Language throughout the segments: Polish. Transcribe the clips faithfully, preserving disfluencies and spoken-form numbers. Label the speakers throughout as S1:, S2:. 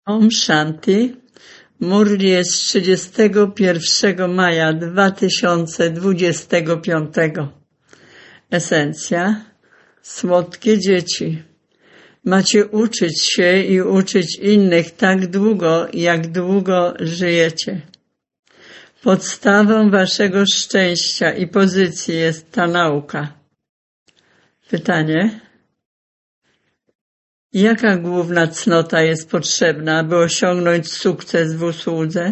S1: Om Shanti. Murli jest trzydziestego pierwszego maja dwa tysiące dwudziestego piątego. Esencja. Słodkie dzieci. Macie uczyć się i uczyć innych tak długo, jak długo żyjecie. Podstawą waszego szczęścia i pozycji jest ta nauka. Pytanie. Jaka główna cnota jest potrzebna, aby osiągnąć sukces w usłudze?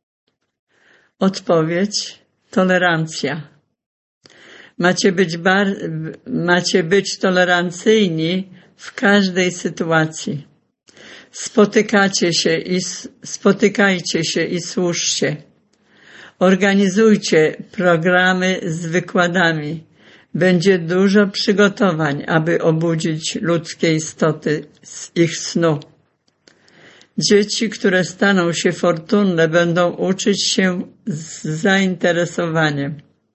S1: Odpowiedź. Tolerancja. Macie być, bar- macie być tolerancyjni w każdej sytuacji. Spotykacie się i, spotykajcie się i służcie. Organizujcie programy z wykładami. Będzie dużo przygotowań, aby obudzić ludzkie istoty z ich snu. Dzieci, które staną się fortunne, będą uczyć się z zainteresowaniem.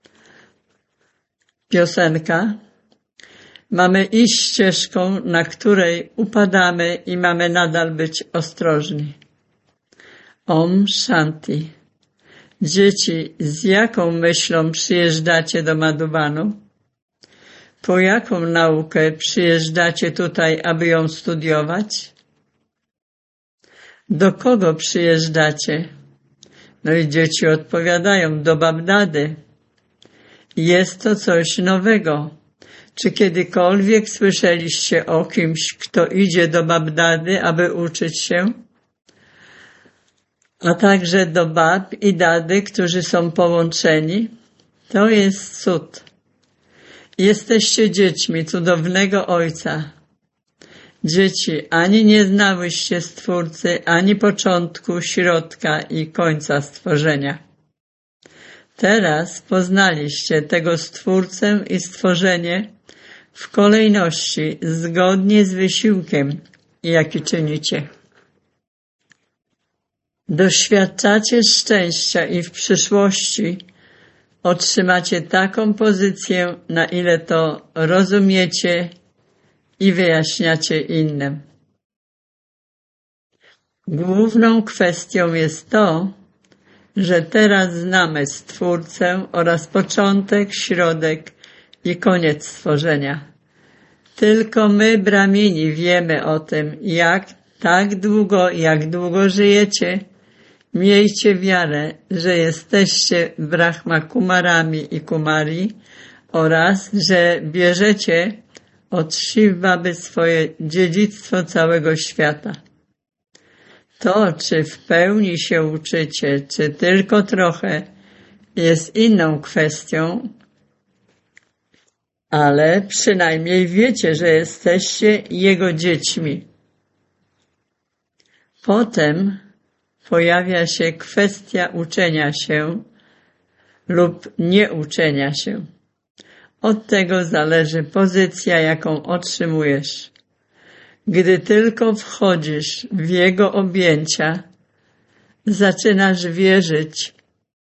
S1: Piosenka. Mamy iść ścieżką, na której upadamy i mamy nadal być ostrożni. Om Shanti. Dzieci, z jaką myślą przyjeżdżacie do Madhubanu? Po jaką naukę przyjeżdżacie tutaj, aby ją studiować? Do kogo przyjeżdżacie? No i dzieci odpowiadają, do Babdady. Jest to coś nowego. Czy kiedykolwiek słyszeliście o kimś, kto idzie do Babdady, aby uczyć się? A także do bab i dady, którzy są połączeni? To jest cud. Jesteście dziećmi cudownego Ojca. Dzieci, ani nie znałyście Stwórcy, ani początku, środka i końca stworzenia. Teraz poznaliście tego Stwórcę i stworzenie w kolejności, zgodnie z wysiłkiem, jaki czynicie. Doświadczacie szczęścia i w przyszłości otrzymacie taką pozycję, na ile to rozumiecie i wyjaśniacie innym. Główną kwestią jest to, że teraz znamy Stwórcę oraz początek, środek i koniec stworzenia. Tylko my, Brahmini, wiemy o tym, jak tak długo, jak długo żyjecie, miejcie wiarę, że jesteście Brahma Kumarami i Kumari oraz, że bierzecie od Shiv Baby swoje dziedzictwo całego świata. To, czy w pełni się uczycie, czy tylko trochę, jest inną kwestią, ale przynajmniej wiecie, że jesteście Jego dziećmi. Potem pojawia się kwestia uczenia się lub nieuczenia się. Od tego zależy pozycja, jaką otrzymujesz. Gdy tylko wchodzisz w Jego objęcia, zaczynasz wierzyć,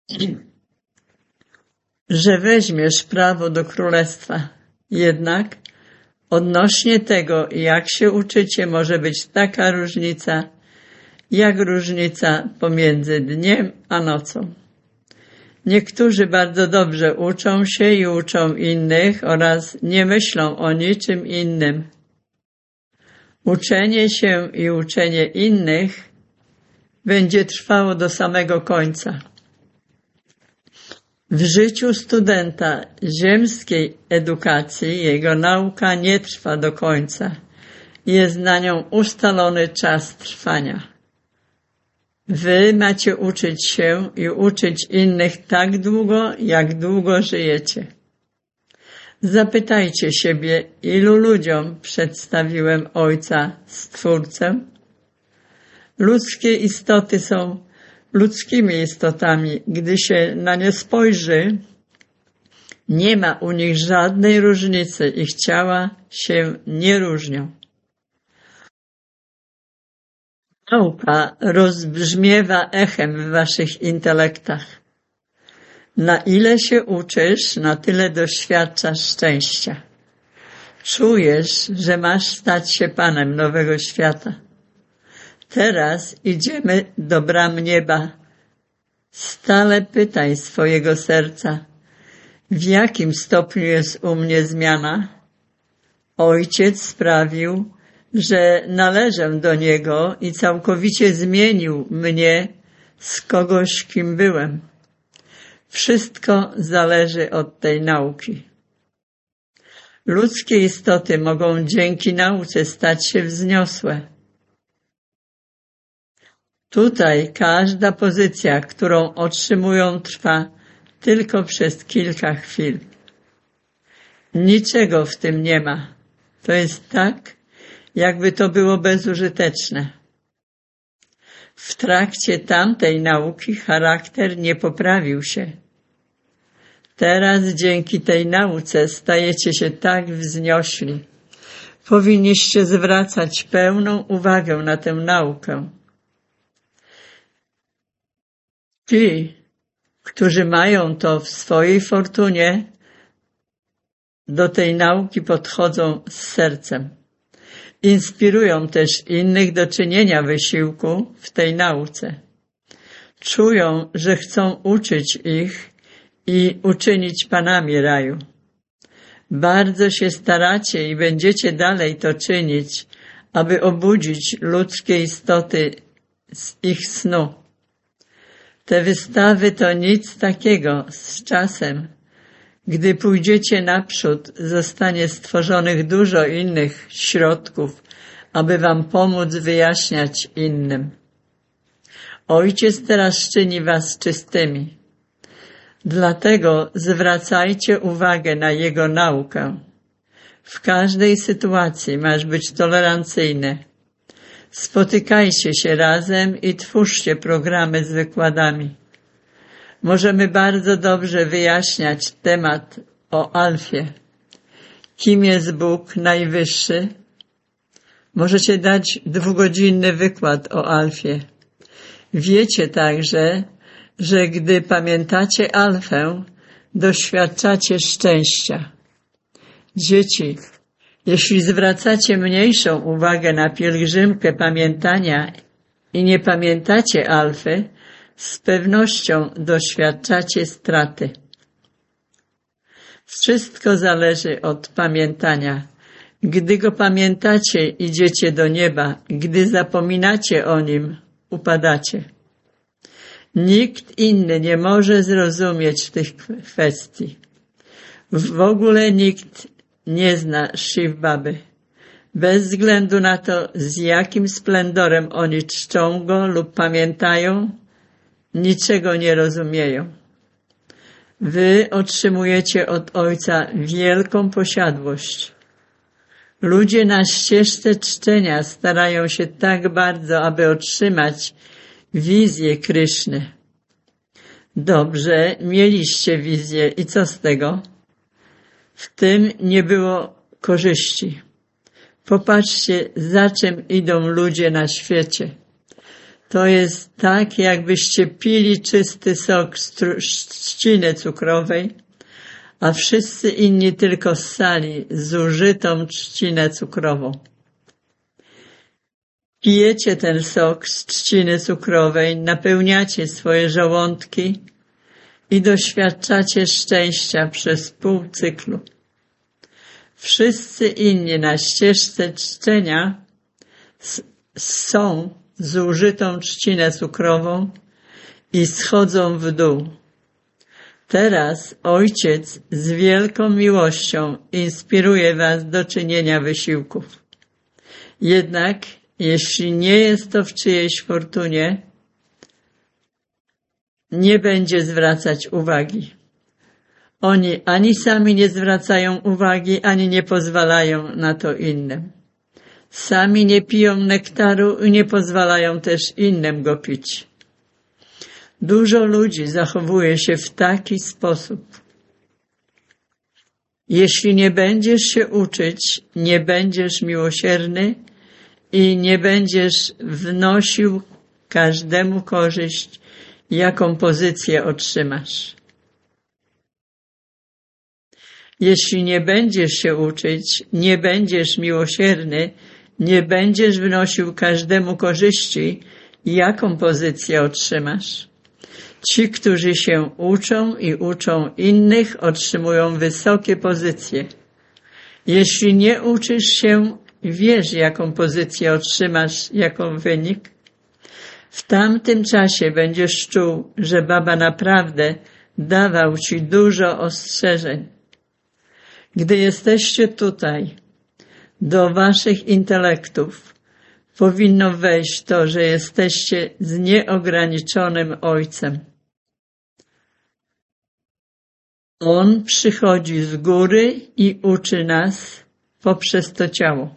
S1: że weźmiesz prawo do królestwa. Jednak odnośnie tego, jak się uczycie, może być taka różnica, jak różnica pomiędzy dniem a nocą. Niektórzy bardzo dobrze uczą się i uczą innych oraz nie myślą o niczym innym. Uczenie się i uczenie innych będzie trwało do samego końca. W życiu studenta ziemskiej edukacji jego nauka nie trwa do końca. Jest na nią ustalony czas trwania. Wy macie uczyć się i uczyć innych tak długo, jak długo żyjecie. Zapytajcie siebie, ilu ludziom przedstawiłem Ojca Stwórcę? Ludzkie istoty są ludzkimi istotami. Gdy się na nie spojrzy, nie ma u nich żadnej różnicy. Ich ciała się nie różnią. Nauka rozbrzmiewa echem w waszych intelektach. Na ile się uczysz, na tyle doświadczasz szczęścia. Czujesz, że masz stać się panem nowego świata. Teraz idziemy do bram nieba. Stale pytaj swojego serca, w jakim stopniu jest u mnie zmiana? Ojciec sprawił, że należę do Niego i całkowicie zmienił mnie z kogoś, kim byłem. Wszystko zależy od tej nauki. Ludzkie istoty mogą dzięki nauce stać się wzniosłe. Tutaj każda pozycja, którą otrzymują, trwa tylko przez kilka chwil. Niczego w tym nie ma. To jest tak, jakby to było bezużyteczne. W trakcie tamtej nauki charakter nie poprawił się. Teraz dzięki tej nauce stajecie się tak wzniośli. Powinniście zwracać pełną uwagę na tę naukę. Ci, którzy mają to w swojej fortunie, do tej nauki podchodzą z sercem. Inspirują też innych do czynienia wysiłku w tej nauce. Czują, że chcą uczyć ich i uczynić panami raju. Bardzo się staracie i będziecie dalej to czynić, aby obudzić ludzkie istoty z ich snu. Te wystawy to nic takiego. Z czasem, gdy pójdziecie naprzód, zostanie stworzonych dużo innych środków, aby wam pomóc wyjaśniać innym. Ojciec teraz czyni was czystymi. Dlatego zwracajcie uwagę na Jego naukę. W każdej sytuacji masz być tolerancyjny. Spotykajcie się razem i twórzcie programy z wykładami. Możemy bardzo dobrze wyjaśniać temat o Alfie. Kim jest Bóg Najwyższy? Możecie dać dwugodzinny wykład o Alfie. Wiecie także, że gdy pamiętacie Alfę, doświadczacie szczęścia. Dzieci, jeśli zwracacie mniejszą uwagę na pielgrzymkę pamiętania i nie pamiętacie Alfy, z pewnością doświadczacie straty. Wszystko zależy od pamiętania. Gdy go pamiętacie, idziecie do nieba. Gdy zapominacie o nim, upadacie. Nikt inny nie może zrozumieć tych kwestii. W ogóle nikt nie zna Shiv Baby. Bez względu na to, z jakim splendorem oni czczą go lub pamiętają, niczego nie rozumieją. Wy otrzymujecie od Ojca wielką posiadłość. Ludzie na ścieżce czczenia starają się tak bardzo, aby otrzymać wizję Kryszny. Dobrze, mieliście wizję i co z tego? W tym nie było korzyści. Popatrzcie, za czym idą ludzie na świecie. To jest tak, jakbyście pili czysty sok z trzciny cukrowej, a wszyscy inni tylko ssali zużytą trzcinę cukrową. Pijecie ten sok z trzciny cukrowej, napełniacie swoje żołądki i doświadczacie szczęścia przez pół cyklu. Wszyscy inni na ścieżce czczenia są zużytą trzcinę cukrową i schodzą w dół. Teraz Ojciec z wielką miłością inspiruje was do czynienia wysiłków. Jednak jeśli nie jest to w czyjejś fortunie, nie będzie zwracać uwagi. Oni ani sami nie zwracają uwagi, ani nie pozwalają na to innym. Sami nie piją nektaru i nie pozwalają też innym go pić. Dużo ludzi zachowuje się w taki sposób. Jeśli nie będziesz się uczyć, nie będziesz miłosierny i nie będziesz wnosił każdemu korzyść, jaką pozycję otrzymasz. Jeśli nie będziesz się uczyć, nie będziesz miłosierny nie będziesz wnosił każdemu korzyści, jaką pozycję otrzymasz? Ci, którzy się uczą i uczą innych, otrzymują wysokie pozycje. Jeśli nie uczysz się, wiesz, jaką pozycję otrzymasz, jaką wynik? W tamtym czasie będziesz czuł, że Baba naprawdę dawał ci dużo ostrzeżeń. Gdy jesteście tutaj, do waszych intelektów powinno wejść to, że jesteście z nieograniczonym Ojcem. On przychodzi z góry i uczy nas poprzez to ciało.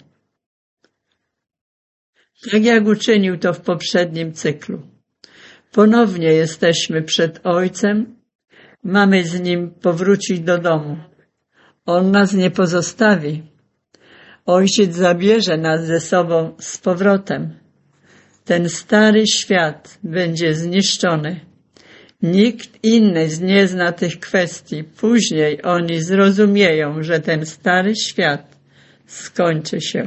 S1: Tak jak uczynił to w poprzednim cyklu. Ponownie jesteśmy przed Ojcem, mamy z Nim powrócić do domu. On nas nie pozostawi. Ojciec zabierze nas ze sobą z powrotem. Ten stary świat będzie zniszczony. Nikt inny nie zna tych kwestii. Później oni zrozumieją, że ten stary świat skończy się.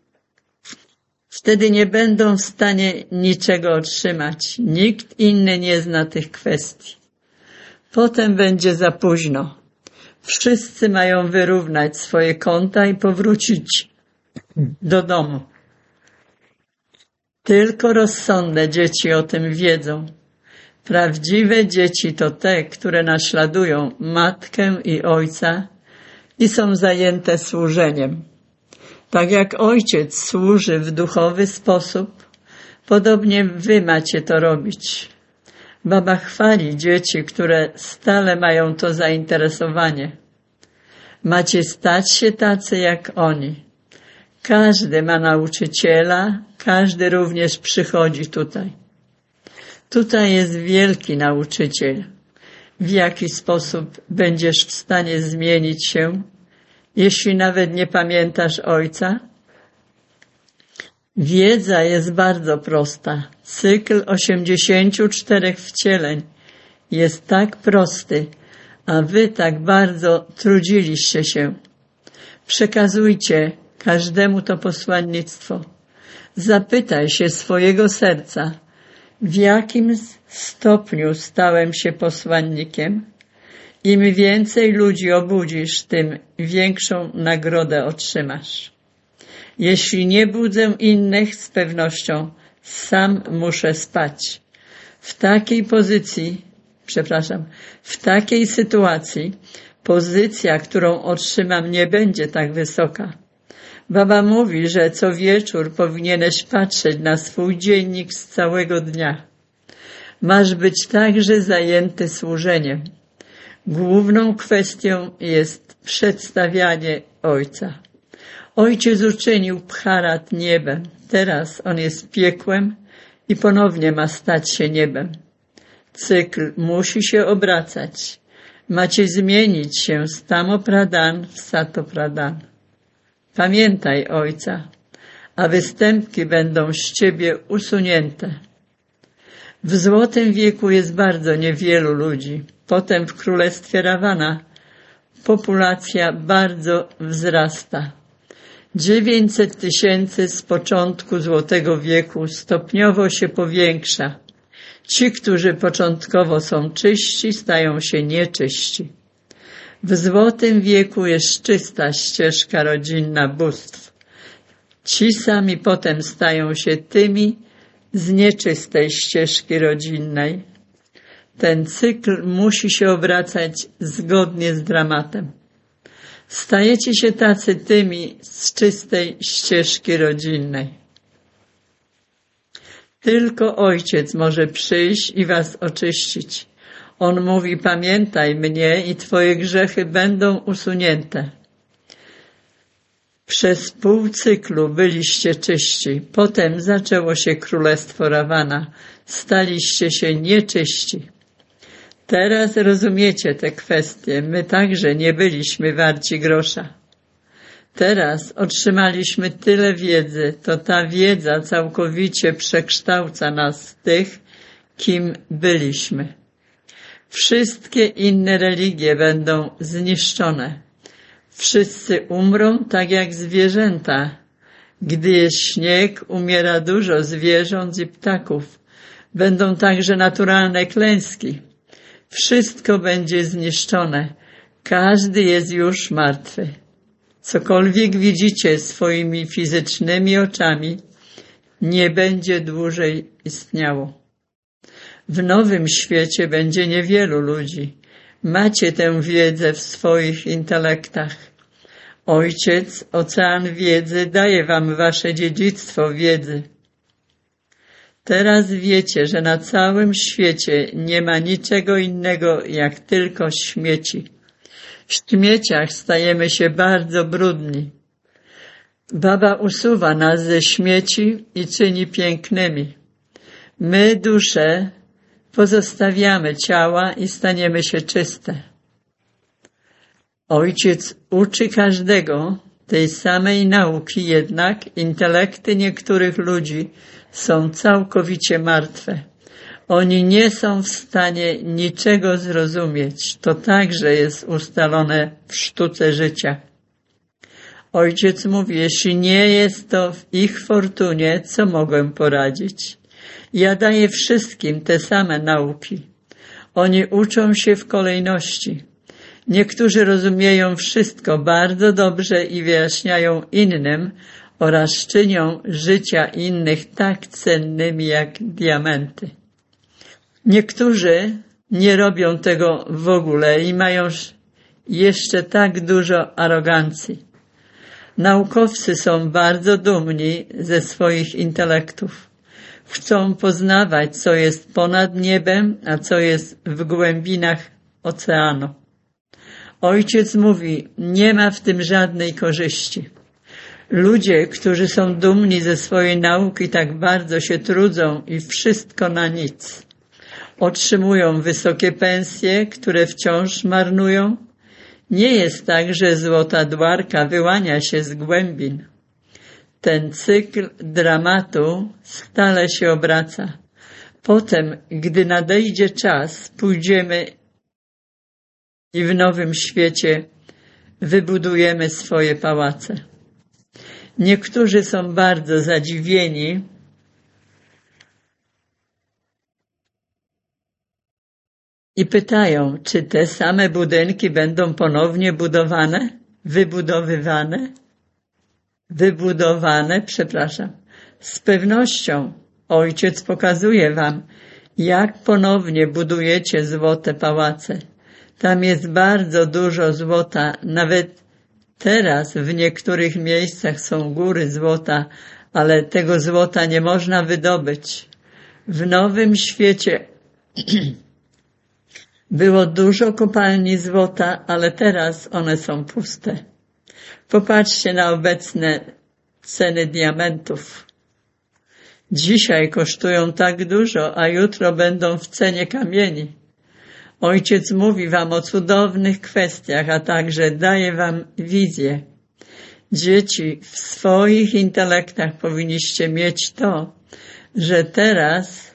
S1: Wtedy nie będą w stanie niczego otrzymać. Nikt inny nie zna tych kwestii. Potem będzie za późno. Wszyscy mają wyrównać swoje konta i powrócić do domu. Tylko rozsądne dzieci o tym wiedzą. Prawdziwe dzieci to te, które naśladują matkę i ojca i są zajęte służeniem. Tak jak ojciec służy w duchowy sposób, podobnie wy macie to robić. Baba chwali dzieci, które stale mają to zainteresowanie. Macie stać się tacy jak oni. Każdy ma nauczyciela, każdy również przychodzi tutaj. Tutaj jest wielki nauczyciel. W jaki sposób będziesz w stanie zmienić się, jeśli nawet nie pamiętasz Ojca? Wiedza jest bardzo prosta. Cykl osiemdziesięciu czterech wcieleń jest tak prosty, a wy tak bardzo trudziliście się. Przekazujcie każdemu to posłannictwo. Zapytaj się swojego serca, w jakim stopniu stałem się posłannikiem? Im więcej ludzi obudzisz, tym większą nagrodę otrzymasz. Jeśli nie budzę innych, z pewnością sam muszę spać. W takiej pozycji, przepraszam, w takiej sytuacji pozycja, którą otrzymam, nie będzie tak wysoka. Baba mówi, że co wieczór powinieneś patrzeć na swój dziennik z całego dnia. Masz być także zajęty służeniem. Główną kwestią jest przedstawianie Ojca. Ojciec uczynił Bharat niebem. Teraz on jest piekłem i ponownie ma stać się niebem. Cykl musi się obracać. Macie zmienić się z Tamo Pradhan w Sato Pradhan. Pamiętaj Ojca, a występki będą z ciebie usunięte. W złotym wieku jest bardzo niewielu ludzi. Potem w królestwie Ravana populacja bardzo wzrasta. dziewięćset tysięcy z początku złotego wieku stopniowo się powiększa. Ci, którzy początkowo są czyści, stają się nieczyści. W złotym wieku jest czysta ścieżka rodzinna bóstw. Ci sami potem stają się tymi z nieczystej ścieżki rodzinnej. Ten cykl musi się obracać zgodnie z dramatem. Stajecie się tacy tymi z czystej ścieżki rodzinnej. Tylko Ojciec może przyjść i was oczyścić. On mówi, pamiętaj mnie i twoje grzechy będą usunięte. Przez pół cyklu byliście czyści. Potem zaczęło się królestwo Ravana. Staliście się nieczyści. Teraz rozumiecie te kwestie. My także nie byliśmy warci grosza. Teraz otrzymaliśmy tyle wiedzy. To ta wiedza całkowicie przekształca nas w tych, kim byliśmy. Wszystkie inne religie będą zniszczone. Wszyscy umrą tak jak zwierzęta, Gdy jest śnieg, umiera dużo zwierząt i ptaków. Będą także naturalne klęski. Wszystko będzie zniszczone. Każdy jest już martwy. Cokolwiek widzicie swoimi fizycznymi oczami, nie będzie dłużej istniało. W nowym świecie będzie niewielu ludzi. Macie tę wiedzę w swoich intelektach. Ojciec, ocean wiedzy, daje wam wasze dziedzictwo wiedzy. Teraz wiecie, że na całym świecie nie ma niczego innego jak tylko śmieci. W śmieciach stajemy się bardzo brudni. Baba usuwa nas ze śmieci i czyni pięknymi. My, dusze, pozostawiamy ciała i staniemy się czyste. Ojciec uczy każdego tej samej nauki, jednak intelekty niektórych ludzi są całkowicie martwe. Oni nie są w stanie niczego zrozumieć. To także jest ustalone w sztuce życia. Ojciec mówi, jeśli nie jest to w ich fortunie, co mogę poradzić? Ja daję wszystkim te same nauki. Oni uczą się w kolejności. Niektórzy rozumieją wszystko bardzo dobrze i wyjaśniają innym oraz czynią życia innych tak cennymi jak diamenty. Niektórzy nie robią tego w ogóle i mają jeszcze tak dużo arogancji. Naukowcy są bardzo dumni ze swoich intelektów. Chcą poznawać, co jest ponad niebem, a co jest w głębinach oceanu. Ojciec mówi, nie ma w tym żadnej korzyści. Ludzie, którzy są dumni ze swojej nauki, tak bardzo się trudzą i wszystko na nic. Otrzymują wysokie pensje, które wciąż marnują. Nie jest tak, że złota dwarka wyłania się z głębin. Ten cykl dramatu stale się obraca. Potem, gdy nadejdzie czas, pójdziemy i w nowym świecie wybudujemy swoje pałace. Niektórzy są bardzo zadziwieni, i pytają, czy te same budynki będą ponownie budowane, wybudowywane, wybudowane, przepraszam. Z pewnością Ojciec pokazuje wam, jak ponownie budujecie złote pałace. Tam jest bardzo dużo złota, nawet teraz w niektórych miejscach są góry złota, ale tego złota nie można wydobyć. W nowym świecie było dużo kopalni złota, ale teraz one są puste. Popatrzcie na obecne ceny diamentów. Dzisiaj kosztują tak dużo, a jutro będą w cenie kamieni. Ojciec mówi wam o cudownych kwestiach, a także daje wam wizję. Dzieci, w swoich intelektach powinniście mieć to, że teraz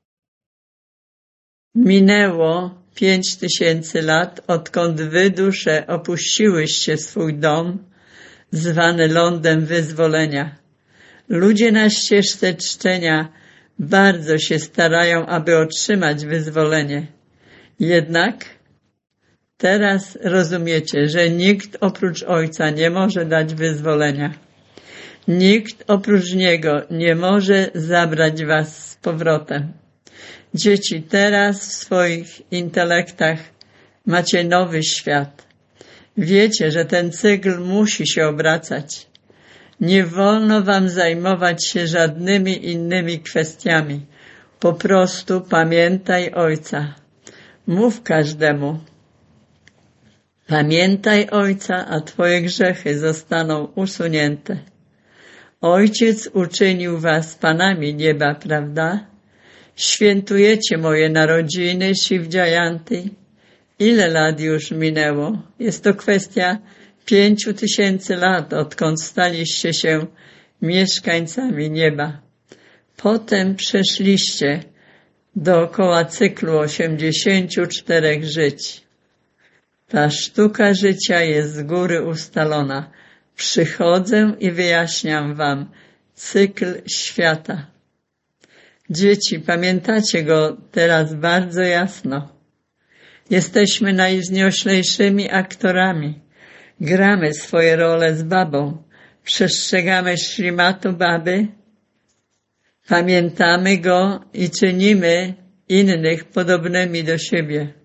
S1: minęło pięć tysięcy lat, odkąd wy, dusze, opuściłyście swój dom, zwany lądem wyzwolenia. Ludzie na ścieżce czczenia bardzo się starają, aby otrzymać wyzwolenie. Jednak teraz rozumiecie, że nikt oprócz Ojca nie może dać wyzwolenia. Nikt oprócz Niego nie może zabrać was z powrotem. Dzieci, teraz w swoich intelektach macie nowy świat. Wiecie, że ten cykl musi się obracać. Nie wolno wam zajmować się żadnymi innymi kwestiami. Po prostu pamiętaj Ojca. Mów każdemu. Pamiętaj Ojca, a twoje grzechy zostaną usunięte. Ojciec uczynił was panami nieba, prawda? Świętujecie moje narodziny, Shiv-Jayanti. Ile lat już minęło? Jest to kwestia pięciu tysięcy lat, odkąd staliście się mieszkańcami nieba. Potem przeszliście dookoła cyklu osiemdziesięciu czterech żyć. Ta sztuka życia jest z góry ustalona. Przychodzę i wyjaśniam wam cykl świata. Dzieci, pamiętacie go teraz bardzo jasno. Jesteśmy najznioślejszymi aktorami. Gramy swoje role z babą. Przestrzegamy ślimatu baby. Pamiętamy go i czynimy innych podobnymi do siebie.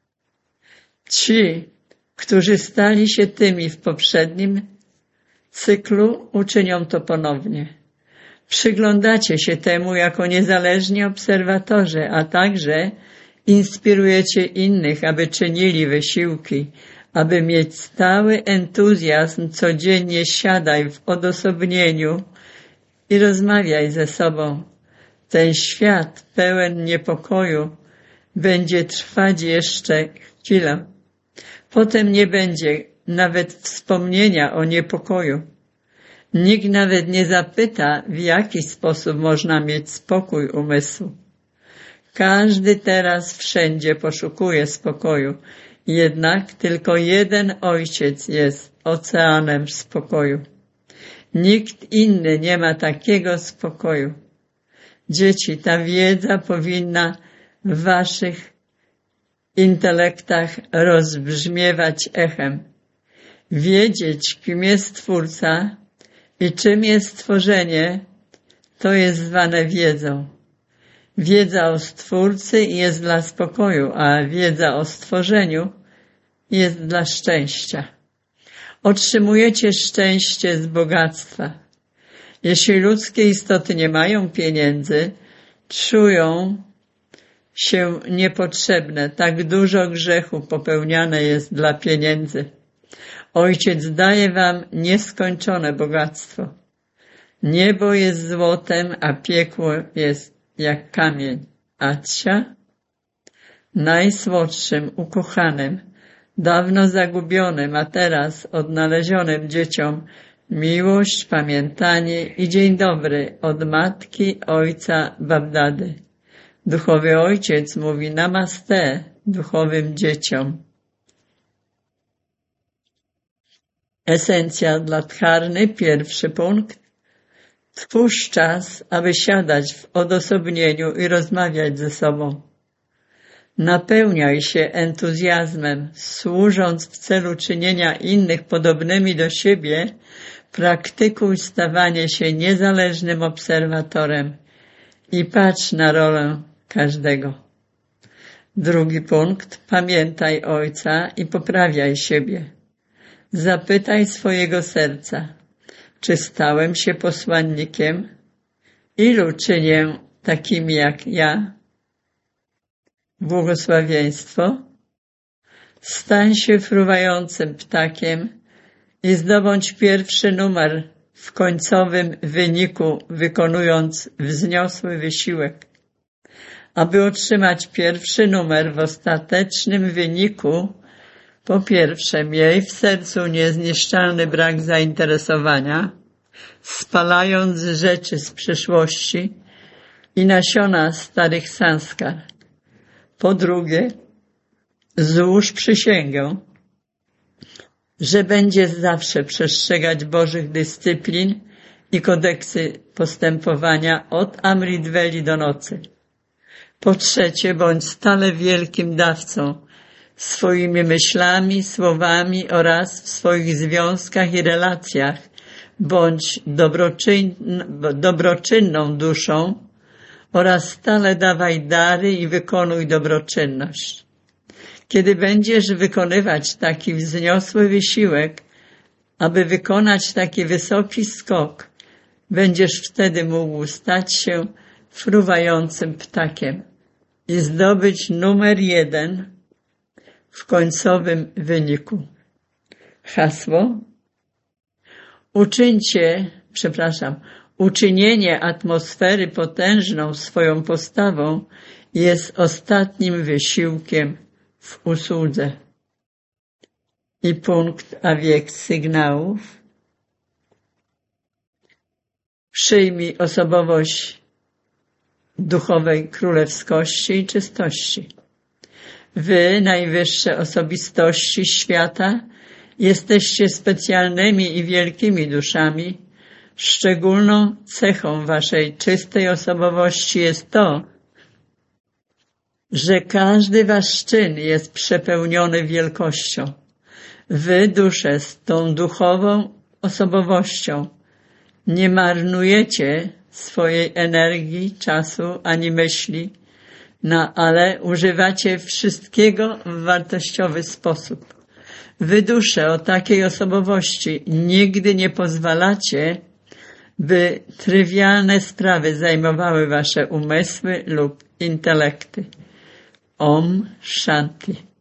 S1: Ci, którzy stali się tymi w poprzednim cyklu, uczynią to ponownie. Przyglądacie się temu jako niezależni obserwatorzy, a także inspirujecie innych, aby czynili wysiłki, aby mieć stały entuzjazm. Codziennie siadaj w odosobnieniu i rozmawiaj ze sobą. Ten świat pełen niepokoju będzie trwać jeszcze chwilę. Potem nie będzie nawet wspomnienia o niepokoju. Nikt nawet nie zapyta, w jaki sposób można mieć spokój umysłu. Każdy teraz wszędzie poszukuje spokoju, jednak tylko jeden Ojciec jest oceanem spokoju. Nikt inny nie ma takiego spokoju. Dzieci, ta wiedza powinna w waszych intelektach rozbrzmiewać echem. Wiedzieć, kim jest Twórca i czym jest stworzenie, to jest zwane wiedzą. Wiedza o Stwórcy jest dla spokoju, a wiedza o stworzeniu jest dla szczęścia. Otrzymujecie szczęście z bogactwa. Jeśli ludzkie istoty nie mają pieniędzy, czują się niepotrzebne. Tak dużo grzechu popełniane jest dla pieniędzy. Ojciec daje wam nieskończone bogactwo. Niebo jest złotem, a piekło jest jak kamień. Acia, najsłodszym, ukochanym, dawno zagubionym, a teraz odnalezionym dzieciom miłość, pamiętanie i dzień dobry od matki, ojca, babdady. Duchowy Ojciec mówi namaste duchowym dzieciom. Esencja dla dharny, pierwszy punkt. Twórz czas, aby siadać w odosobnieniu i rozmawiać ze sobą. Napełniaj się entuzjazmem, służąc w celu czynienia innych podobnymi do siebie, praktykuj stawanie się niezależnym obserwatorem i patrz na rolę każdego. Drugi punkt. Pamiętaj Ojca i poprawiaj siebie. Zapytaj swojego serca, czy stałem się posłannikiem? Ilu czynię takimi jak ja? Błogosławieństwo. Stań się fruwającym ptakiem i zdobądź pierwszy numer w końcowym wyniku, wykonując wzniosły wysiłek. Aby otrzymać pierwszy numer w ostatecznym wyniku, po pierwsze, miej w sercu niezniszczalny brak zainteresowania, spalając rzeczy z przeszłości i nasiona starych sanskar. Po drugie, złóż przysięgę, że będziesz zawsze przestrzegać Bożych dyscyplin i kodeksy postępowania od Amritweli do nocy. Po trzecie, bądź stale wielkim dawcą swoimi myślami, słowami oraz w swoich związkach i relacjach. Bądź dobroczyn, dobroczynną duszą oraz stale dawaj dary i wykonuj dobroczynność. Kiedy będziesz wykonywać taki wzniosły wysiłek, aby wykonać taki wysoki skok, będziesz wtedy mógł stać się fruwającym ptakiem i zdobyć numer jeden w końcowym wyniku. Hasło. Uczyńcie, przepraszam, uczynienie atmosfery potężną swoją postawą jest ostatnim wysiłkiem w usłudze. I punkt, a wiek sygnałów. Przyjmij osobowość duchowej królewskości i czystości. Wy, najwyższe osobistości świata, Jesteście specjalnymi i wielkimi duszami. Szczególną cechą waszej czystej osobowości jest to, że każdy wasz czyn jest przepełniony wielkością. Wy, dusze z tą duchową osobowością, nie marnujecie swojej energii, czasu ani myśli, no, ale używacie wszystkiego w wartościowy sposób. Wy, dusze o takiej osobowości, nigdy nie pozwalacie, by trywialne sprawy zajmowały wasze umysły lub intelekty. Om Shanti.